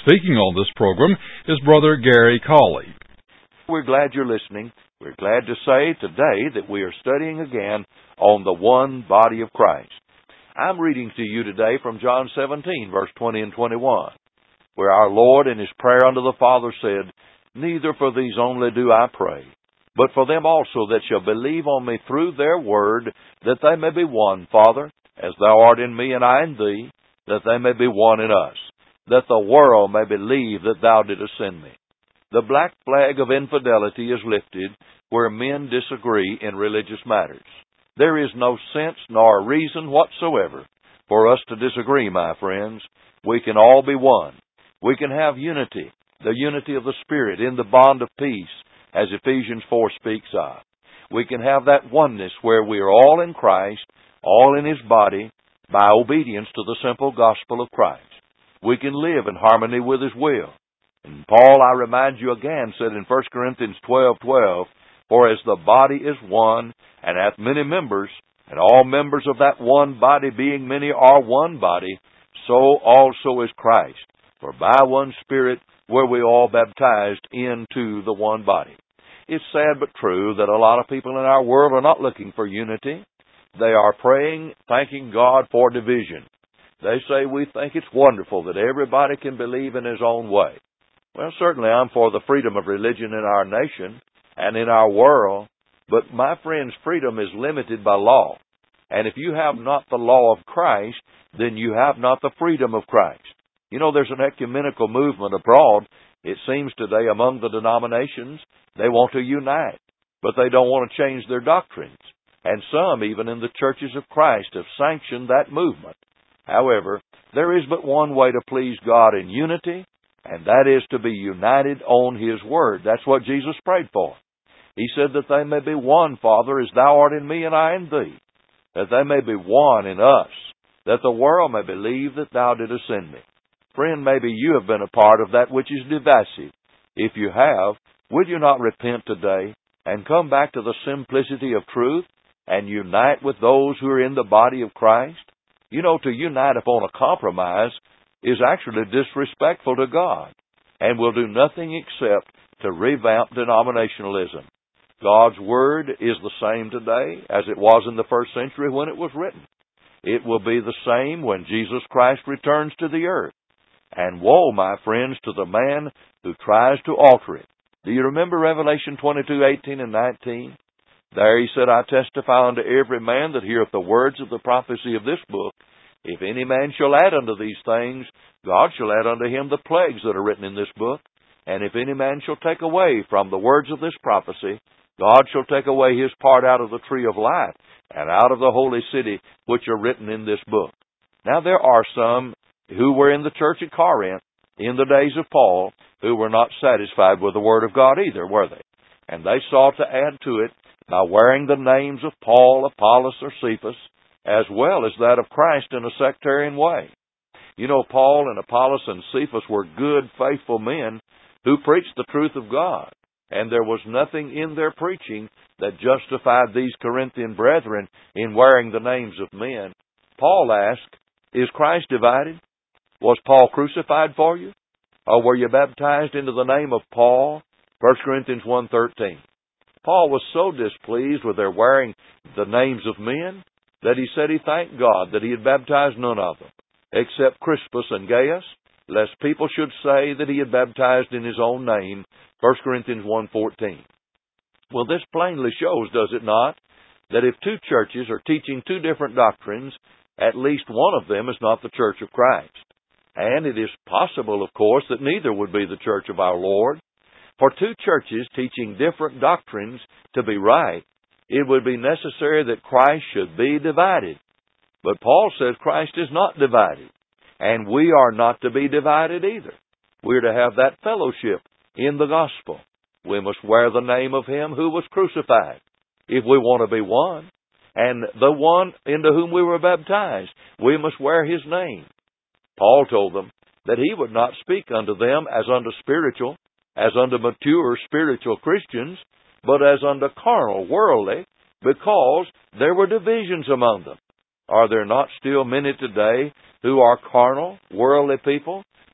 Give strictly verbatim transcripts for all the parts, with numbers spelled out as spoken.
Speaking on this program is Brother Gary Cawley. We're glad you're listening. We're glad to say today that we are studying again on the one body of Christ. I'm reading to you today from John seventeen, verse twenty and twenty-one, where our Lord in His prayer unto the Father said, "Neither for these only do I pray, but for them also that shall believe on me through their word, that they may be one, Father, as thou art in me and I in thee, that they may be one in us, that the world may believe that thou didst send me." The black flag of infidelity is lifted where men disagree in religious matters. There is no sense nor reason whatsoever for us to disagree, my friends. We can all be one. We can have unity, the unity of the Spirit in the bond of peace, as Ephesians four speaks of. We can have that oneness where we are all in Christ, all in His body, by obedience to the simple gospel of Christ. We can live in harmony with His will. And Paul, I remind you again, said in First Corinthians twelve twelve, "For as the body is one, and hath many members, and all members of that one body being many are one body, so also is Christ. For by one Spirit were we all baptized into the one body." It's sad but true that a lot of people in our world are not looking for unity. They are praying, thanking God for division. They say, "We think it's wonderful that everybody can believe in his own way." Well, certainly I'm for the freedom of religion in our nation and in our world, but my friends, freedom is limited by law. And if you have not the law of Christ, then you have not the freedom of Christ. You know, there's an ecumenical movement abroad, it seems today, among the denominations. They want to unite, but they don't want to change their doctrines. And some, even in the churches of Christ, have sanctioned that movement. However, there is but one way to please God in unity, and that is to be united on His Word. That's what Jesus prayed for. He said that they may be one, Father, as thou art in me and I in thee, that they may be one in us, that the world may believe that thou didst send me. Friend, maybe you have been a part of that which is divisive. If you have, would you not repent today and come back to the simplicity of truth and unite with those who are in the body of Christ? You know, to unite upon a compromise is actually disrespectful to God and will do nothing except to revamp denominationalism. God's Word is the same today as it was in the first century when it was written. It will be the same when Jesus Christ returns to the earth. And woe, my friends, to the man who tries to alter it. Do you remember Revelation twenty-two eighteen and nineteen? There He said, "I testify unto every man that heareth the words of the prophecy of this book, if any man shall add unto these things, God shall add unto him the plagues that are written in this book. And if any man shall take away from the words of this prophecy, God shall take away his part out of the tree of life, and out of the holy city, which are written in this book." Now there are some who were in the church at Corinth, in the days of Paul, who were not satisfied with the Word of God either, were they? And they sought to add to it by wearing the names of Paul, Apollos, or Cephas, as well as that of Christ in a sectarian way. You know, Paul and Apollos and Cephas were good, faithful men who preached the truth of God, and there was nothing in their preaching that justified these Corinthian brethren in wearing the names of men. Paul asked, "Is Christ divided? Was Paul crucified for you? Or were you baptized into the name of Paul?" First Corinthians one thirteen. Paul was so displeased with their wearing the names of men that he said he thanked God that he had baptized none of them, except Crispus and Gaius, lest people should say that he had baptized in his own name. First Corinthians one fourteen. Well, this plainly shows, does it not, that if two churches are teaching two different doctrines, at least one of them is not the church of Christ. And it is possible, of course, that neither would be the church of our Lord. For two churches teaching different doctrines to be right, it would be necessary that Christ should be divided. But Paul says Christ is not divided, and we are not to be divided either. We're to have that fellowship in the gospel. We must wear the name of Him who was crucified if we want to be one. And the one into whom we were baptized, we must wear His name. Paul told them that he would not speak unto them as unto spiritual, as unto mature spiritual Christians, but as unto carnal, worldly, because there were divisions among them. Are there not still many today who are carnal, worldly people,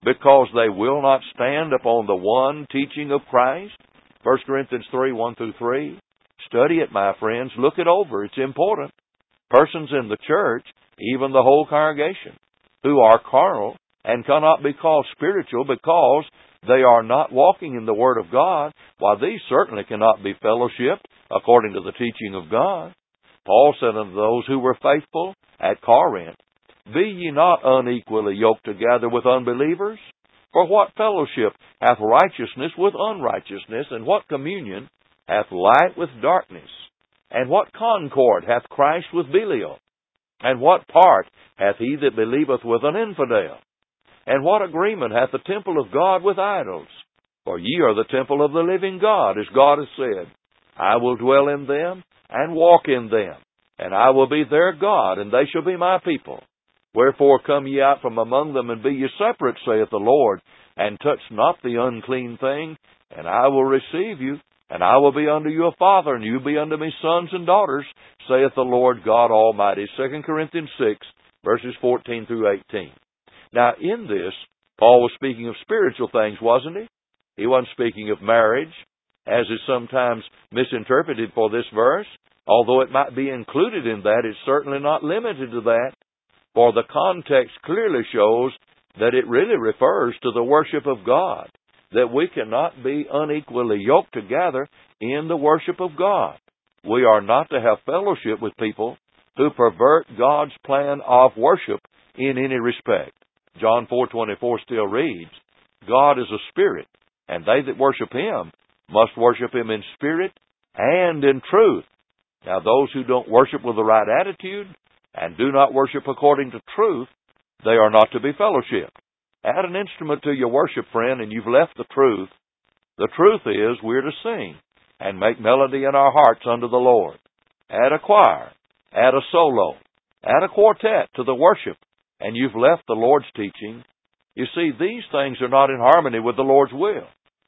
because they will not stand upon the one teaching of Christ? First Corinthians three, one through three. Study it, my friends. Look it over. It's important. Persons in the church, even the whole congregation, who are carnal and cannot be called spiritual because they are not walking in the Word of God, while these certainly cannot be fellowshipped according to the teaching of God. Paul said unto those who were faithful at Corinth, Be ye not unequally yoked together with unbelievers? For what fellowship hath righteousness with unrighteousness, and what communion hath light with darkness? And what concord hath Christ with Belial? And what part hath he that believeth with an infidel? And what agreement hath the temple of God with idols? For ye are the temple of the living God, as God has said, I will dwell in them, and walk in them, and I will be their God, and they shall be my people. Wherefore come ye out from among them, and be ye separate, saith the Lord, and touch not the unclean thing, and I will receive you, and I will be unto you a father, and you be unto me sons and daughters, saith the Lord God Almighty. Second Corinthians six, verses fourteen through eighteen. Now, in this, Paul was speaking of spiritual things, wasn't he? He wasn't speaking of marriage, as is sometimes misinterpreted for this verse. Although it might be included in that, it's certainly not limited to that. For the context clearly shows that it really refers to the worship of God, that we cannot be unequally yoked together in the worship of God. We are not to have fellowship with people who pervert God's plan of worship in any respect. John four twenty-four still reads, God is a spirit, and they that worship Him must worship Him in spirit and in truth. Now, those who don't worship with the right attitude and do not worship according to truth, they are not to be fellowshipped. Add an instrument to your worship, friend, and you've left the truth. The truth is we're to sing and make melody in our hearts unto the Lord. Add a choir, add a solo, add a quartet to the worship, and you've left the Lord's teaching. You see, these things are not in harmony with the Lord's will.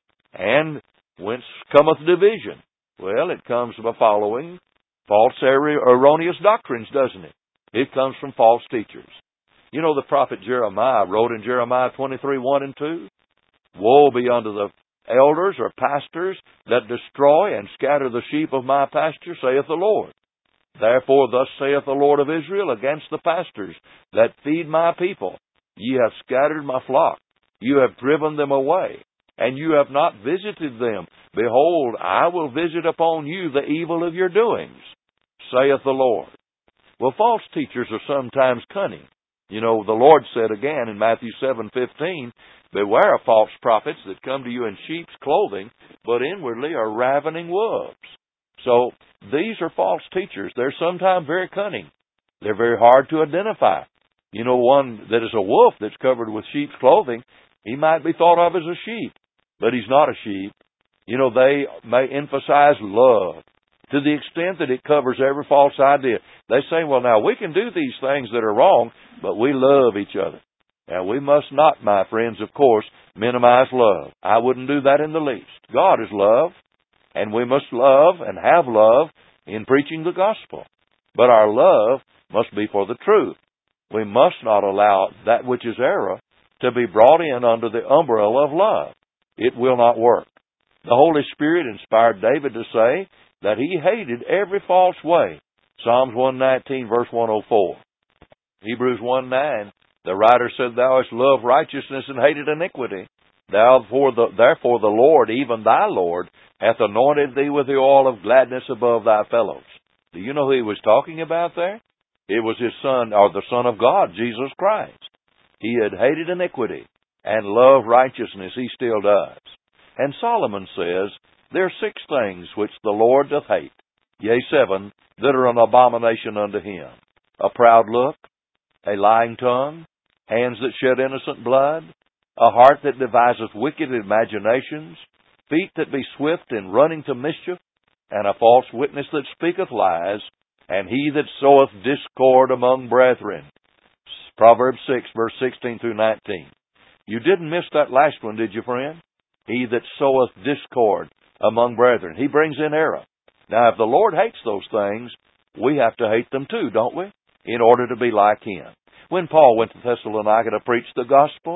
And whence cometh division? Well, it comes by following false, erroneous doctrines, doesn't it? It comes from false teachers. You know, the prophet Jeremiah wrote in Jeremiah twenty-three, one and two, Woe be unto the elders or pastors that destroy and scatter the sheep of my pasture, saith the Lord. Therefore thus saith the Lord of Israel against the pastors that feed my people, Ye have scattered my flock, you have driven them away, and you have not visited them. Behold, I will visit upon you the evil of your doings, saith the Lord. Well, false teachers are sometimes cunning. You know, the Lord said again in Matthew seven fifteen, Beware of false prophets that come to you in sheep's clothing, but inwardly are ravening wolves. So, these are false teachers. They're sometimes very cunning. They're very hard to identify. You know, one that is a wolf that's covered with sheep's clothing, he might be thought of as a sheep, but he's not a sheep. You know, they may emphasize love to the extent that it covers every false idea. They say, well, now, we can do these things that are wrong, but we love each other. Now, we must not, my friends, of course, minimize love. I wouldn't do that in the least. God is love, and we must love and have love in preaching the gospel. But our love must be for the truth. We must not allow that which is error to be brought in under the umbrella of love. It will not work. The Holy Spirit inspired David to say that he hated every false way. Psalms one nineteen, verse one oh four. Hebrews one nine, the writer said, Thou hast loved righteousness and hated iniquity. Therefore the, therefore the Lord, even thy Lord, hath anointed thee with the oil of gladness above thy fellows. Do you know who he was talking about there? It was his Son, or the Son of God, Jesus Christ. He had hated iniquity and loved righteousness. He still does. And Solomon says, There are six things which the Lord doth hate, yea, seven, that are an abomination unto him. A proud look, a lying tongue, hands that shed innocent blood, a heart that deviseth wicked imaginations, feet that be swift in running to mischief, and a false witness that speaketh lies, and he that soweth discord among brethren. Proverbs six, verse sixteen through nineteen. You didn't miss that last one, did you, friend? He that soweth discord among brethren. He brings in error. Now, if the Lord hates those things, we have to hate them too, don't we? In order to be like Him. When Paul went to Thessalonica to preach the gospel,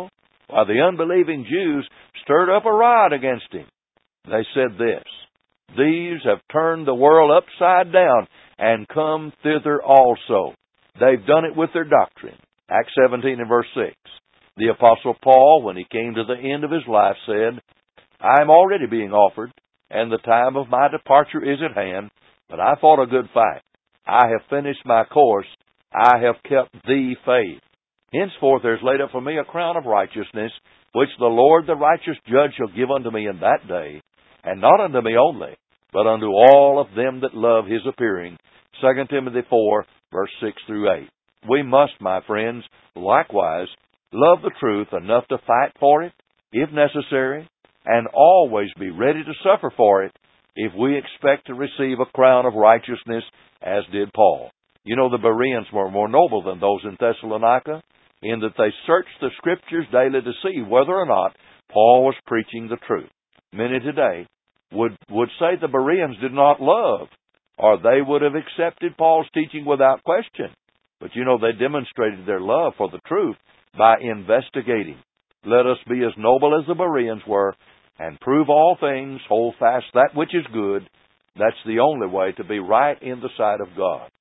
While the unbelieving Jews stirred up a riot against him. They said this, "These have turned the world upside down and come thither also." They've done it with their doctrine. Acts seventeen and verse six. The Apostle Paul, when he came to the end of his life, said, "I am already being offered, and the time of my departure is at hand, but I fought a good fight. I have finished my course. I have kept the faith. Henceforth there is laid up for me a crown of righteousness, which the Lord the righteous judge shall give unto me in that day, and not unto me only, but unto all of them that love his appearing." Second Timothy four, verse six through eight. We must, my friends, likewise, love the truth enough to fight for it, if necessary, and always be ready to suffer for it, if we expect to receive a crown of righteousness, as did Paul. You know, the Bereans were more noble than those in Thessalonica, in that they searched the Scriptures daily to see whether or not Paul was preaching the truth. Many today would, would say the Bereans did not love, or they would have accepted Paul's teaching without question. But you know, they demonstrated their love for the truth by investigating. Let us be as noble as the Bereans were, and prove all things, hold fast that which is good. That's the only way to be right in the sight of God.